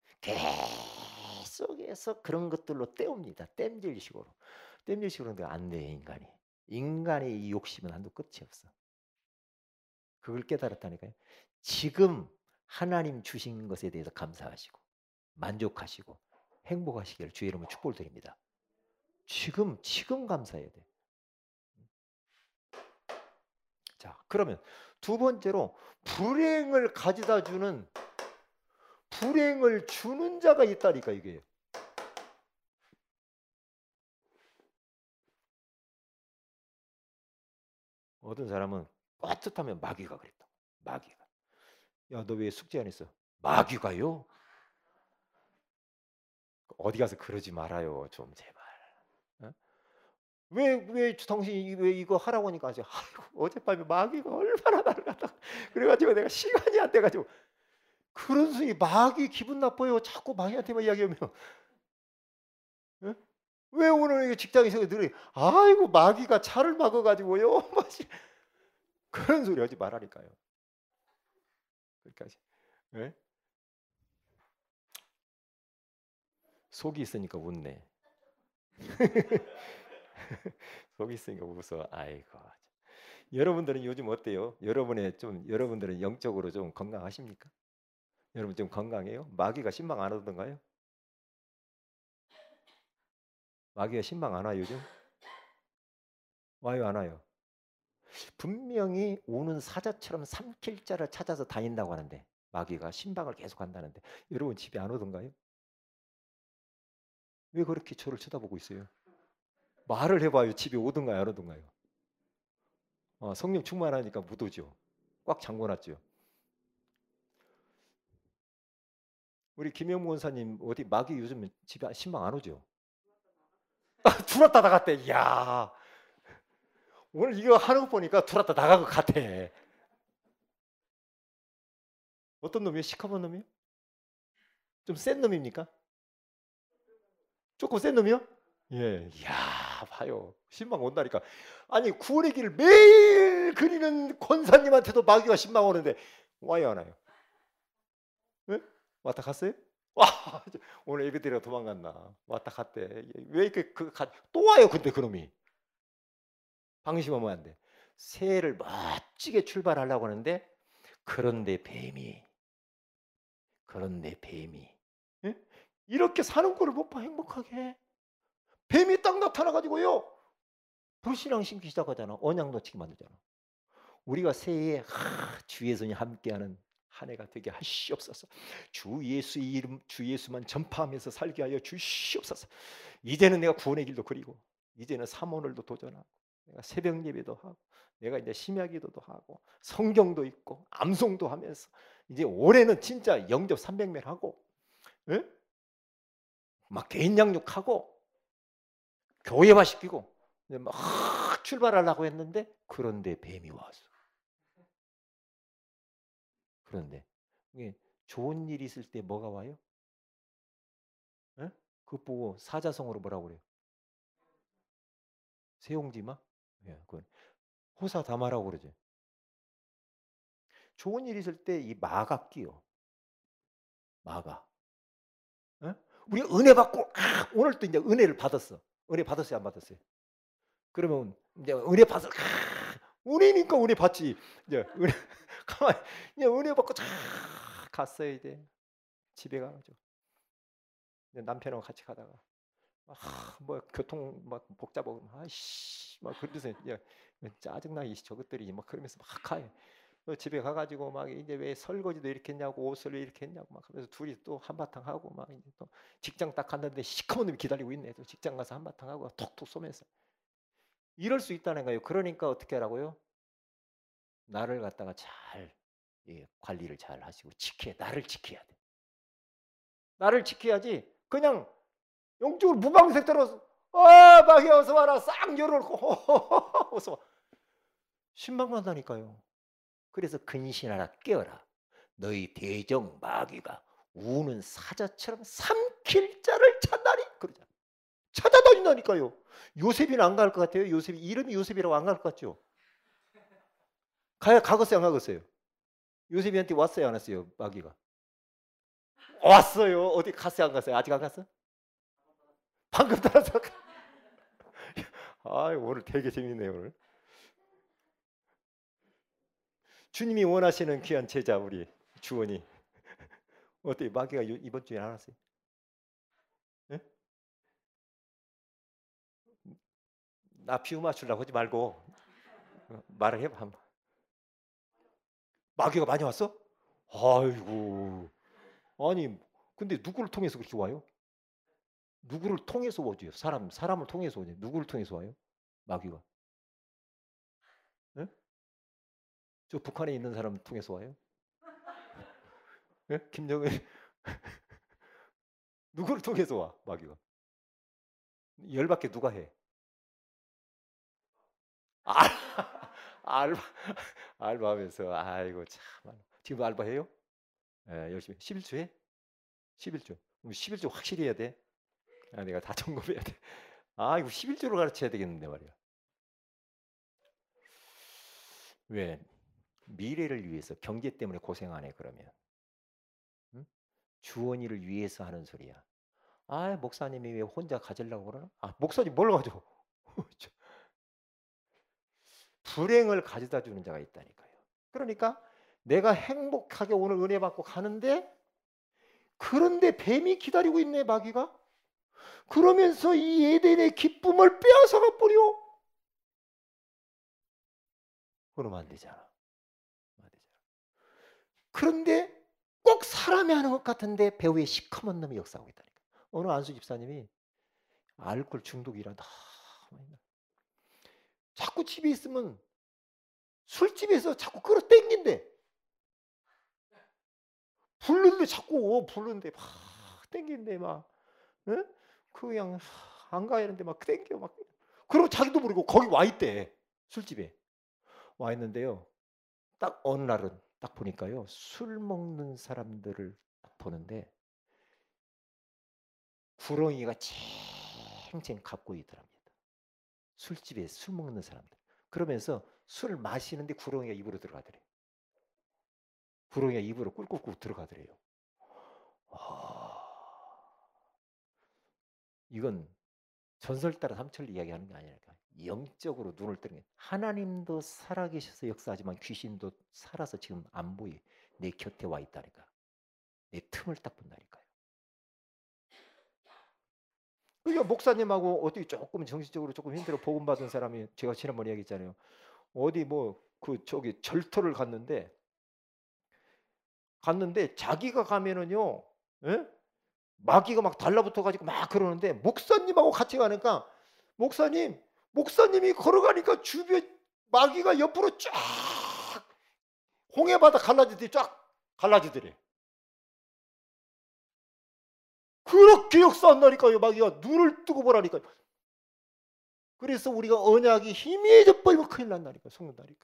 계속해서 그런 것들로 때웁니다. 땜질식으로. 땜질식으로 하는데 안 돼, 인간이. 인간의 이 욕심은 한도 끝이 없어. 그걸 깨달았다니까요. 지금 하나님 주신 것에 대해서 감사하시고 만족하시고 행복하시기를 주의 이름으로 축복을 드립니다. 지금 지금 감사해야 돼. 자, 그러면 두 번째로 불행을 가져다 주는, 불행을 주는 자가 있다니까. 이게 어떤 사람은 꽈뜻하면 마귀가 그랬다. 마귀가. 야, 너 왜 숙제 안 했어? 마귀가요? 어디 가서 그러지 말아요, 좀 제발. 어? 왜, 왜 당신이 왜 이거 하라고 하니까 아직 아이고 어젯밤에 마귀가 얼마나 나를 갖다가 그래가지고 내가 시간이 안 돼가지고. 그런 소리. 마귀 기분 나빠요. 자꾸 마귀한테만 이야기하면. 어? 왜 오늘 직장에서 늘 아이고 마귀가 차를 막아가지고요. 그런 소리 하지 말라니까요. 그러니까 네? 속이 있으니까 웃네. 속이 있으니까 웃어. 아이고. 여러분들은 요즘 어때요? 여러분의 좀 여러분들은 영적으로 좀 건강하십니까? 여러분 좀 건강해요? 마귀가 신방 안 오던가요? 마귀가 신방 안 와요 요즘? 와요 안 와요? 분명히 오는 사자처럼 삼킬 자를 찾아서 다닌다고 하는데 마귀가 신방을 계속 한다는데 여러분 집에 안 오던가요? 왜 그렇게 저를 쳐다보고 있어요? 말을 해봐요. 집에 오던가요 안 오던가요? 어, 성령 충만하니까 못 오죠. 꽉 잠궈놨죠. 우리 김영무 원사님 어디 마귀 요즘 집에 신방 안 오죠? 아, 들어왔다 나갔대. 이야, 오늘 이거 하는 거 보니까 들어왔다 나간 것 같아. 어떤 놈이에요? 시커먼 놈이요? 좀 센 놈입니까? 조금 센 놈이요? 예, 이야, 봐요. 신방 온다니까. 아니, 구원의 길을 매일 그리는 권사님한테도 마귀가 신방 오는데 와요 안 와요? 예? 왔다 갔어요? 와, 오늘 예배드리러 도망갔나? 왔다 갔대. 왜 이렇게 그, 가, 또 와요, 근데 그놈이. 방심하면 안 돼. 새해를 멋지게 출발하려고 하는데, 그런데 뱀이, 그런데 뱀이, 예? 이렇게 사는 꼴을 못 봐, 행복하게. 뱀이 딱 나타나가지고요. 불신앙 심기 시작하잖아. 언약 놓치게 만들잖아. 우리가 새해에 하, 주 예수님 함께하는 한 해가 되게 하시옵소서. 주 예수 이름, 주 예수만 전파하면서 살게 하여 주시옵소서. 이제는 내가 구원의 길도 그리고, 이제는 삼원을도 도전하고, 내가 새벽 예배도 하고, 내가 이제 심야기도도 하고, 성경도 읽고, 암송도 하면서, 이제 올해는 진짜 영접 삼백 매 하고, 예? 막 개인 양육하고 교회화 시키고 막 출발하려고 했는데 그런데 뱀이 왔어. 그런데 이게 좋은 일이 있을 때 뭐가 와요? 예? 그거 보고 사자성어로 뭐라고 그래요? 세용지마? 예, 그건 호사다마라고 그러죠. 좋은 일이 있을 때 이 마가 끼요. 마가. 예? 우리 은혜 받고 아, 오늘 또 이제 은혜를 받았어. 은혜 받았어요, 안 받았어요? 그러면 이제 은혜 받아. 아, 은혜니까 은혜 받지. 이제 은혜 가만 이제 은혜 받고 쫙 갔어요 이제 집에 가가지고 이제 남편하고 같이 가다가 아, 뭐 교통 막 복잡하고 아이씨 막 그러면서 이제 짜증나기 저것들이 막 그러면서 막 가요. 집에 가가지고 막 이제 왜 설거지도 이렇게 했냐고 옷을 왜 이렇게 했냐고 막 하면서 둘이 또 한바탕 하고 막 이제 또 직장 딱 갔는데 시커먼 놈이 기다리고 있네. 또 직장 가서 한바탕 하고 톡톡 쏘면서 이럴 수 있다는 거예요. 그러니까 어떻게 하라고요? 나를 갖다가 잘 예, 관리를 잘 하시고 지켜 나를 지켜야 돼. 나를 지켜야지. 그냥 영적으로 무방색대로 아 막이 어서 와라 싹 열어놓고 어서 와. 신방난다니까요. 그래서 근신하라 깨어라. 너희 대적 마귀가 우는 사자처럼 삼킬 자를 찾나니 그러자. 찾아다닌다니까요. 요셉이는 안 갈 것 같아요. 요셉이 이름이 요셉이라고 안 갈 것 같죠. 가야 가겠어요, 안 가겠어요? 요셉이한테 왔어요, 안 왔어요? 마귀가 왔어요. 어디 갔어요, 안 갔어요? 아직 안 갔어? 방금 따라서. 아, 오늘 되게 재밌네요 오늘. 주님이 원하시는 귀한 제자 우리 주원이 어떻게 마귀가 이번 주에 안 왔어요? 네? 나 비유 맞추려고 하지 말고 말을 해봐 한번. 마귀가 많이 왔어? 아이고 아니 근데 누구를 통해서 그렇게 와요? 누구를 통해서 오죠? 사람 사람을 통해서 오죠. 누구를 통해서 와요? 마귀가? 네? 저 북한에 있는 사람 통해서 와요? 네? 김정은 누구를 통해서 와 마귀가? 열받게 누가 해? 아, 알바 알바하면서 아이고 참 지금 알바해요? 예, 열심히 십일 주에 십일 주. 그럼 십일 주 확실히 해야 돼. 아, 내가 다 점검해야 돼. 아, 이거 십일 주로 가르쳐야 되겠는데 말이야. 왜? 미래를 위해서 경제 때문에 고생하네 그러면. 응? 주원이를 위해서 하는 소리야. 아, 목사님이 왜 혼자 가지려고 그러나? 아, 목사님 뭘 가져? 불행을 가져다 주는 자가 있다니까요. 그러니까 내가 행복하게 오늘 은혜 받고 가는데 그런데 뱀이 기다리고 있네 마귀가. 그러면서 이 에덴의 기쁨을 빼앗아가 버려. 그러면 안 되잖아. 안 되잖아. 그런데 꼭 사람이 하는 것 같은데 배후에 시커먼 놈이 역사하고 있다니까. 어느 안수 집사님이 알코올 중독이라 너무 자꾸 집에 있으면 술집에서 자꾸 끌어 땡긴대. 부르는데 자꾸 어, 부르는데 막 땡긴데 막 응? 그 그냥 안 가야 하는데 막 땡겨 막 그리고 자기도 모르고 거기 와 있대. 술집에 와 있는데요. 딱 어느 날은 딱 보니까요. 술 먹는 사람들을 딱 보는데 구렁이가 챙챙 갖고 있더랍니다. 술집에 술 먹는 사람들. 그러면서 술 마시는데 구렁이가 입으로 들어가더래요. 구렁이가 입으로 꿀꿀꿀 들어가더래요. 아, 이건 전설 따라 삼천리 이야기하는 게 아니랄까. 영적으로 눈을 뜨는 게 하나님도 살아계셔서 역사하지만 귀신도 살아서 지금 안 보여. 내 곁에 와 있다니까. 내 틈을 딱 본다니까요. 그러니까 목사님하고 어떻게 조금 정신적으로 조금 힘들어 복음 받은 사람이 제가 지난번에 얘기했잖아요. 어디 뭐 그 저기 절터를 갔는데 갔는데 자기가 가면은요, 예? 마귀가 막 달라붙어 가지고 막 그러는데 목사님하고 같이 가니까 목사님, 목사님이 걸어가니까 주변 마귀가 옆으로 쫙 홍해바다 갈라지듯이 쫙 갈라지더래. 그렇게 역사한다니까요. 마귀가 눈을 뜨고 보라니까요. 그래서 우리가 언약이 희미해져 버리면 큰일 난다니까요. 속는다니까.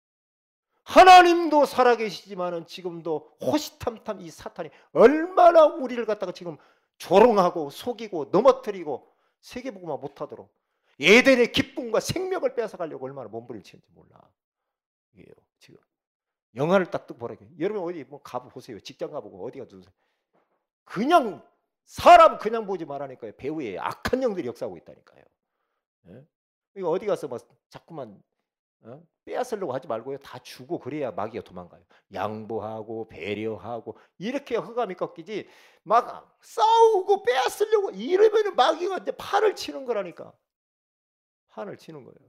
하나님도 살아계시지만은 지금도 호시탐탐 이 사탄이 얼마나 우리를 갖다가 지금 조롱하고 속이고 넘어뜨리고 세계복음화 못하도록 에덴의 기쁨과 생명을 뺏어가려고 얼마나 몸부림치는지 몰라. 이게요. 지금 영화를 딱 뜨고 보라고. 여러분 어디 뭐 가보세요. 직장 가보고 어디 가도 그냥 사람 그냥 보지 말라니까요. 배후에 악한 영들이 역사하고 있다니까요. 예? 이거 어디 가서 막 자꾸만 어? 빼앗으려고 하지 말고요. 다 주고 그래야 마귀가 도망가요. 양보하고 배려하고 이렇게 허감이 꺾이지 막 싸우고 빼앗으려고 이러면 마귀가 이제 판을 치는 거라니까. 판을 치는 거예요.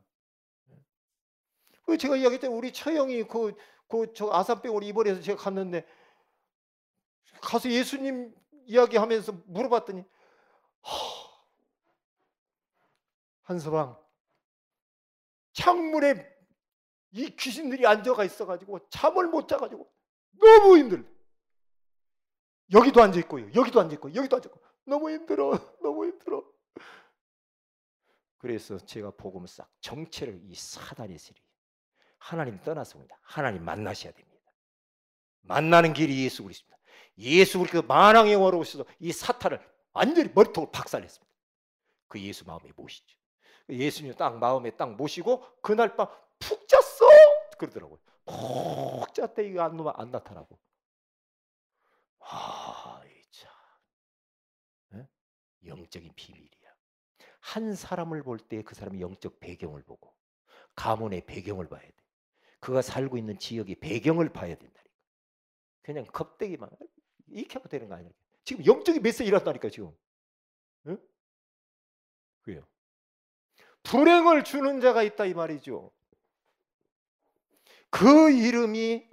그 제가 이야기했던 우리 처형이 그 그 저 아산병을 입원해서 제가 갔는데 가서 예수님 이야기하면서 물어봤더니 한서방 창문에 이 귀신들이 앉아가 있어가지고 잠을 못 자가지고 너무 힘들어. 여기도 앉아있고요. 여기도 앉아있고 여기도 앉아있고 너무 힘들어. 너무 힘들어. 그래서 제가 복음을 싹 정체를 이 사단의 세력 하나님 떠났습니다. 하나님 만나셔야 됩니다. 만나는 길이 예수 그리스도입니다. 예수 그리스도 만왕의 영화로 오셔서 이 사탄을 완전히 머리통을 박살냈습니다. 그 예수 마음에 모시죠. 예수님 딱 마음에 딱 모시고 그날 밤 푹 잤어 그러더라고요. 푹 잤대. 이거 안, 안 나타나고. 아, 참. 네? 영적인 비밀이야. 한 사람을 볼 때 그 사람의 영적 배경을 보고 가문의 배경을 봐야 돼. 그가 살고 있는 지역의 배경을 봐야 된다니까. 그냥 겁대기만 이렇게 하면 되는 거 아니야. 지금 영적인 메시지 일어났다니까 지금. 응? 그래요. 불행을 주는 자가 있다 이 말이죠. 그 이름이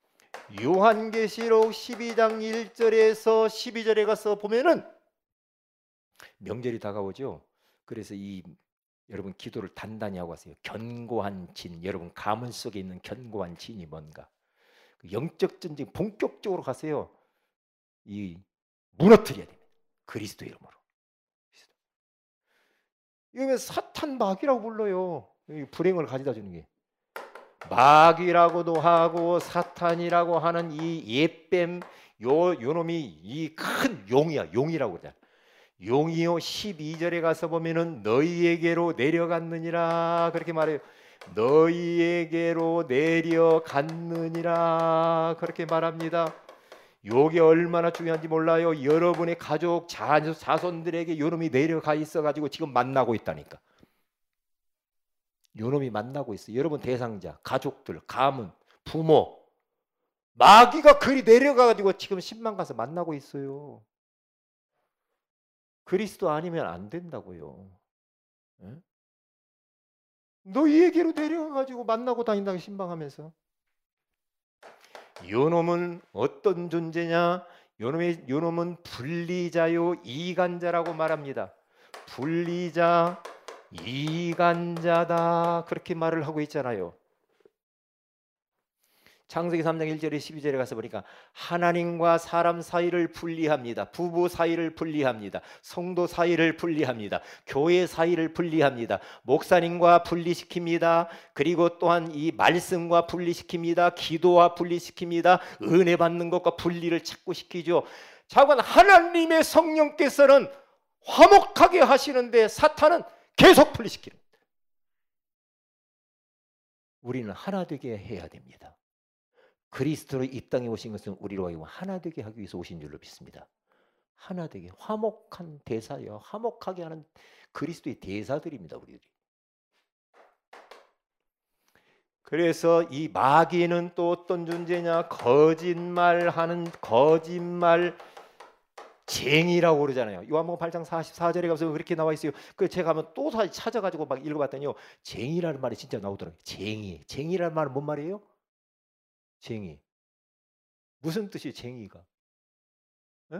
요한계시록 십이 장 일 절에서 십이 절에 가서 보면은 명절이 다가오죠. 그래서 이 여러분 기도를 단단히 하고 하세요. 견고한 진, 여러분 가문 속에 있는 견고한 진이 뭔가. 영적 전쟁 본격적으로 가세요. 이 무너뜨려야 됩니다. 그리스도 이름으로. 이거 사탄 마귀라고 불러요. 불행을 가져다 주는 게. 마귀라고도 하고 사탄이라고 하는 이 옛뱀 요, 요 놈이 이 큰 용이야. 용이라고 그러잖아. 용이요 십이 절에 가서 보면은 너희에게로 내려갔느니라 그렇게 말해요. 너희에게로 내려갔느니라 그렇게 말합니다. 요게 얼마나 중요한지 몰라요. 여러분의 가족 자손들에게 요놈이 내려가 있어가지고 지금 만나고 있다니까. 요놈이 만나고 있어. 여러분 대상자, 가족들, 가문, 부모 마귀가 그리 내려가가지고 지금 신만 가서 만나고 있어요. 그리스도 아니면 안 된다고요. 에? 너희에게로 내려가가지고 만나고 다닌다고 신방하면서. 요놈은 어떤 존재냐? 요놈의, 요놈은 분리자요 이간자라고 말합니다. 분리자, 이간자다 그렇게 말을 하고 있잖아요. 창세기 삼 장 일 절에 십이 절에 가서 보니까 하나님과 사람 사이를 분리합니다. 부부 사이를 분리합니다. 성도 사이를 분리합니다. 교회 사이를 분리합니다. 목사님과 분리시킵니다. 그리고 또한 이 말씀과 분리시킵니다. 기도와 분리시킵니다. 은혜 받는 것과 분리를 자꾸 시키죠. 자관 하나님의 성령께서는 화목하게 하시는데 사탄은 계속 분리시키는 겁니다. 우리는 하나 되게 해야 됩니다. 그리스도로 이 땅에 오신 것은 우리로 하여금 하나 되게 하기 위해서 오신 줄로 믿습니다. 하나 되게 화목한 대사요. 화목하게 하는 그리스도의 대사들입니다. 우리들이. 그래서 이 마귀는 또 어떤 존재냐? 거짓말하는 거짓말 쟁이라고 그러잖아요. 요한복음 팔 장 사십사 절에 가서 그렇게 나와 있어요. 그 제가 한번 또 찾아가지고 막 읽어봤더니요. 쟁이라는 말이 진짜 나오더라고요. 쟁이. 쟁이라는 말은 뭔 말이에요? 쟁이. 무슨 뜻이에요? 쟁이가. 에?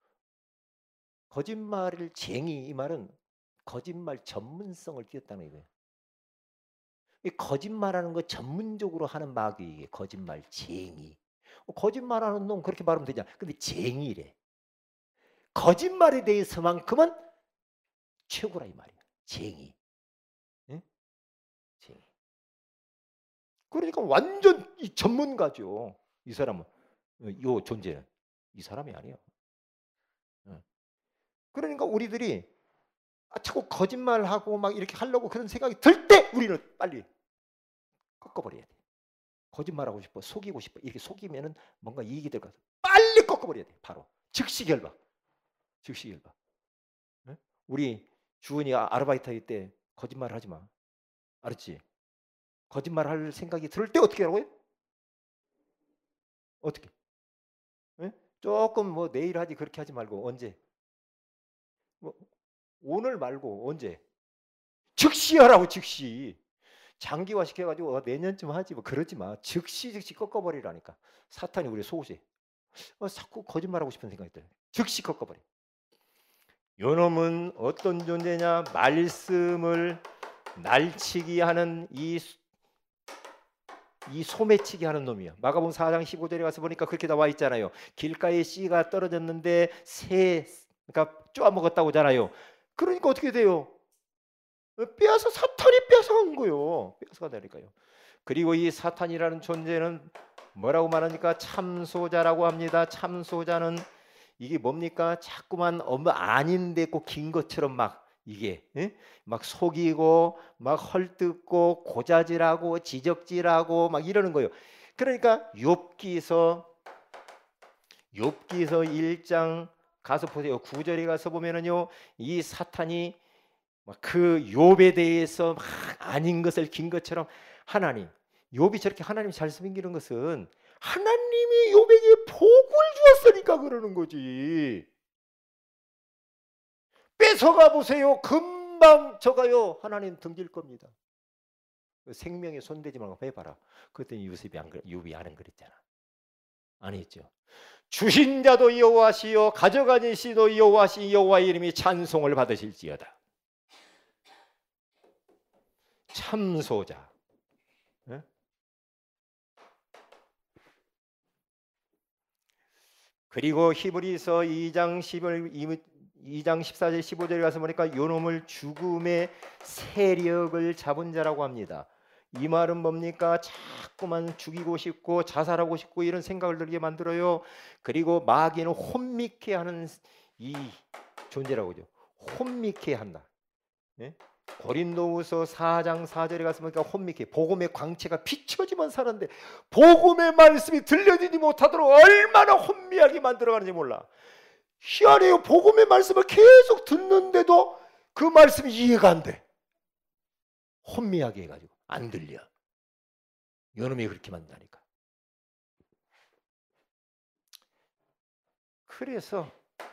거짓말을 쟁이 이 말은 거짓말 전문성을 띄었다는 거예요. 이 거짓말하는 거 전문적으로 하는 마귀 이게 거짓말 쟁이. 거짓말하는 놈 그렇게 말하면 되잖아. 근데 쟁이래. 거짓말에 대해서만큼은 최고라 이 말이야. 쟁이. 응? 쟁이. 그러니까 완전 이 전문가죠. 이 사람은. 이 존재는. 이 사람이 아니야. 그러니까 우리들이 아, 자꾸 거짓말하고 막 이렇게 하려고 그런 생각이 들 때 우리는 빨리 꺾어버려야 돼. 거짓말하고 싶어, 속이고 싶어. 이렇게 속이면은 뭔가 이익이 될 것 같아. 빨리 꺾어버려야 돼. 바로 즉시 결박. 즉시 결박. 네? 우리 주은이 아르바이트 할 때 거짓말 하지 마. 알았지? 거짓말 할 생각이 들 때 어떻게 하라고요? 어떻게? 네? 조금 뭐 내일 하지 그렇게 하지 말고 언제? 뭐 오늘 말고 언제? 즉시 하라고. 즉시. 장기화 시켜가지고 어, 내년쯤 하지 뭐 그러지 마. 즉시 즉시 꺾어버리라니까. 사탄이 우리 속옷에 어, 자꾸 거짓말하고 싶은 생각이 들어요. 즉시 꺾어버려. 요놈은 어떤 존재냐? 말씀을 날치기 하는 이, 이 소매치기 하는 놈이야. 마가복음 사 장 십오 절에 가서 보니까 그렇게 나와 있잖아요. 길가에 씨가 떨어졌는데 새 그러니까 쪼아먹었다고 하잖아요. 그러니까 어떻게 돼요? 빼앗아 사탄이 뺏어간 거예요. 뺏어가다니까요. 그리고 이 사탄이라는 존재는 뭐라고 말하니까 참소자라고 합니다. 참소자는 이게 뭡니까? 자꾸만 엄마 아닌데 꼭 긴 것처럼 막 이게 예? 막 속이고 막 헐뜯고 고자질하고 지적질하고 막 이러는 거예요. 그러니까 욥기서 욥기서 일 장 가서 보세요. 구 절에 가서 보면은요. 이 사탄이 그 욥에 대해서 막 아닌 것을 긴 것처럼 하나님, 욥이 저렇게 하나님 잘 섬기는 것은 하나님이 욥에게 복을 주었으니까 그러는 거지. 뺏어가 보세요. 금방 저가요 하나님 등질 겁니다. 생명에 손대지 말고 해봐라. 그랬더니 요셉이 안 그래, 욥이 안 그랬잖아. 아니죠. 주신 자도 여호와시요 가져가신 씨도 여호와시 여호와의 이름이 찬송을 받으실지어다. 참소자. 네? 그리고 히브리서 이 장 십사 절 십오 절에 가서 보니까 요놈을 죽음의 세력을 잡은 자라고 합니다. 이 말은 뭡니까? 자꾸만 죽이고 싶고 자살하고 싶고 이런 생각을 들게 만들어요. 그리고 마귀는 혼미케 하는 이 존재라고 하죠. 혼미케 한다. 네? 고린도후서 사 장 사 절에 가서 보니까 혼미케 복음의 광채가 비춰지만 사는데 복음의 말씀이 들려지지 못하도록 얼마나 혼미하게 만들어가는지 몰라. 희한해요. 복음의 말씀을 계속 듣는데도 그 말씀이 이해가 안 돼. 혼미하게 해가지고 안 들려. 요놈이 그렇게 만든다니까. 그래서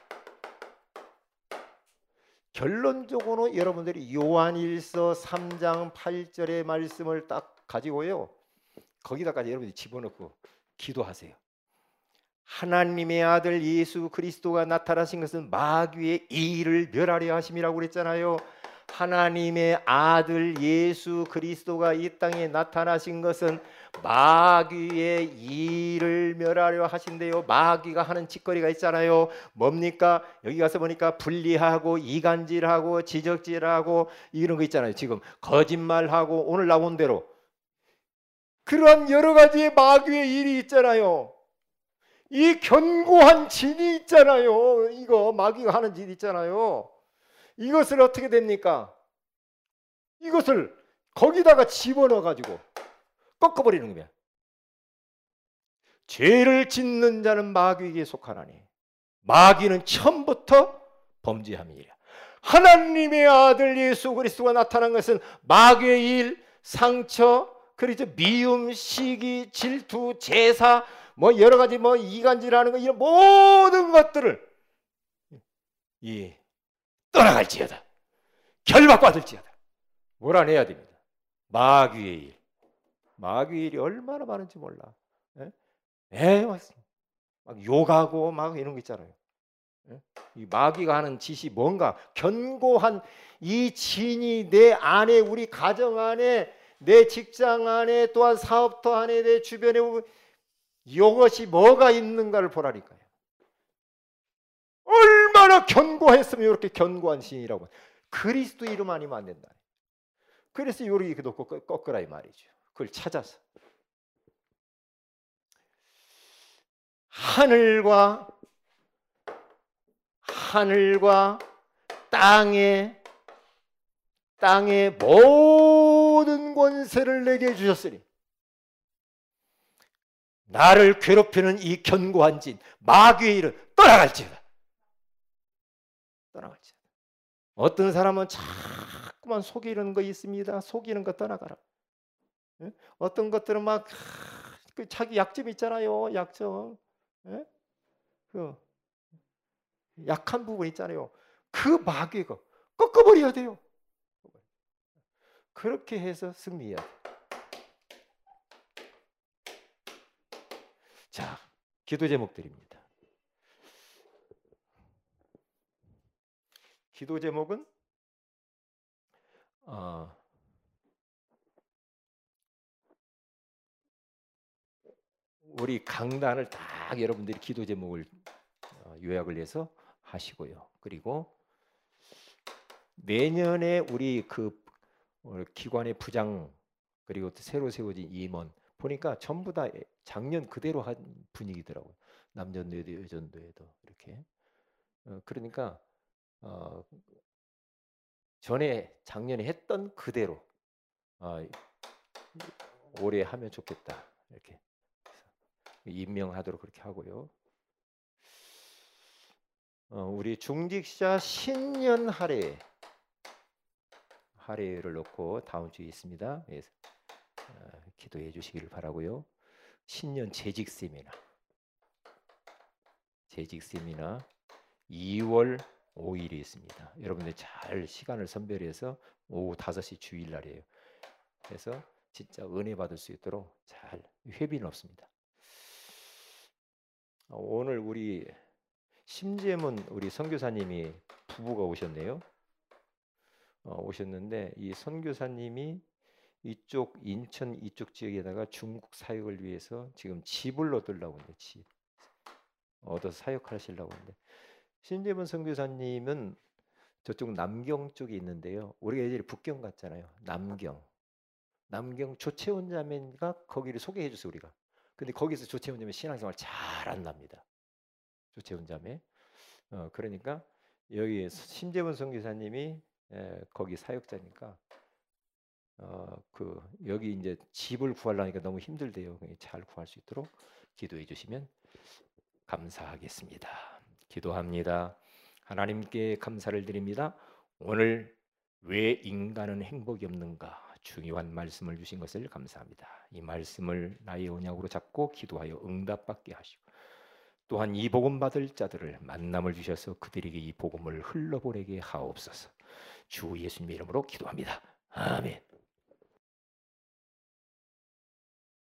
결론적으로 여러분들이 요한일서 삼 장 팔 절의 말씀을 딱 가지고요. 거기다까지 여러분들이 집어넣고 기도하세요. 하나님의 아들 예수 그리스도가 나타나신 것은 마귀의 일을 멸하려 하심이라고 그랬잖아요. 하나님의 아들 예수 그리스도가 이 땅에 나타나신 것은 마귀의 일을 멸하려 하신대요. 마귀가 하는 짓거리가 있잖아요. 뭡니까? 여기 가서 보니까 불리하고 이간질하고 지적질하고 이런 거 있잖아요. 지금 거짓말하고 오늘 나온 대로 그러한 여러 가지의 마귀의 일이 있잖아요. 이 견고한 진이 있잖아요. 이거 마귀가 하는 짓 있잖아요. 이것을 어떻게 됩니까? 이것을 거기다가 집어넣어 가지고 꺾어버리는 거야. 죄를 짓는 자는 마귀에게 속하나니 마귀는 처음부터 범죄함이라. 하나님의 아들 예수 그리스도가 나타난 것은 마귀의 일, 상처, 그리고 미움, 시기, 질투, 제사, 뭐 여러 가지 뭐 이간질하는 거 이런 모든 것들을 이 떠나갈지어다. 결박받을지어다. 몰아내야 됩니다. 마귀의 일. 마귀의 일이 얼마나 많은지 몰라. 예? 예, 막 욕하고 막 이런 거 있잖아요. 예? 이 마귀가 하는 짓이 뭔가 견고한 이 진이 내 안에 우리 가정 안에 내 직장 안에 또한 사업터 안에 내 주변에 이것이 뭐가 있는가를 보라니까요. 얼마나 얼마나 견고했으면 이렇게 견고한 신이라고. 그리스도 이름 아니면 안 된다. 그래서 이렇게 놓고 꺾으라 이 말이죠. 그걸 찾아서 하늘과 하늘과 땅에 땅의 모든 권세를 내게 주셨으니 나를 괴롭히는 이 견고한 진 마귀의 일은 떠나갈지어다. 떠나갈지어다. 어떤 사람은 자꾸만 속이는 거 있습니다. 속이는 거 떠나가라. 예? 어떤 것들은 막 그 자기 약점 있잖아요. 약점. 예? 그 약한 부분 있잖아요. 그 마귀가 꺾어버려야 돼요. 그렇게 해서 승리해야 돼. 자, 기도 제목들입니다. 기도 제목은 어, 우리 강단을 딱 여러분들이 기도 제목을 어, 요약을 해서 하시고요. 그리고 내년에 우리 그 기관의 부장 그리고 또 새로 세워진 임원 보니까 전부 다 작년 그대로 한 분위기더라고요. 남전도에도 여전도에도 이렇게. 어, 그러니까 어, 전에 작년에 했던 그대로 어, 올해 하면 좋겠다. 이렇게 임명하도록 그렇게 하고요. 어, 우리 중직자 신년 할애 할애를 놓고 다음 주에 있습니다. 그래서 어, 기도해 주시기를 바라고요. 신년 재직 세미나 재직 세미나 이월 오일에 있습니다. 여러분들 잘 시간을 선별해서 오후 다섯 시 주일날이에요. 그래서 진짜 은혜 받을 수 있도록 잘 회비는 없습니다. 오늘 우리 심재문 우리 선교사님이 부부가 오셨네요. 어, 오셨는데 이 선교사님이 이쪽 인천 이쪽 지역에다가 중국 사역을 위해서 지금 집을 얻으려고 하는데 집 얻어서 사역하시려고 하는데 심재문 선교사님은 저쪽 남경 쪽에 있는데요. 우리가 예전에 북경 갔잖아요. 남경 남경 조채원 자매가 거기를 소개해 줬어요. 우리가. 근데 거기서 조채원 자매 신앙생활 잘 안 납니다. 조채원 자매. 어, 그러니까 여기 심재문 선교사님이 에, 거기 사역자니까 어, 그 여기 이제 집을 구하려니까 너무 힘들대요. 잘 구할 수 있도록 기도해 주시면 감사하겠습니다. 기도합니다. 하나님께 감사를 드립니다. 오늘 왜 인간은 행복이 없는가 중요한 말씀을 주신 것을 감사합니다. 이 말씀을 나의 언약으로 잡고 기도하여 응답받게 하시고 또한 이 복음 받을 자들을 만남을 주셔서 그들에게 이 복음을 흘러보내게 하옵소서. 주 예수님의 이름으로 기도합니다. 아멘.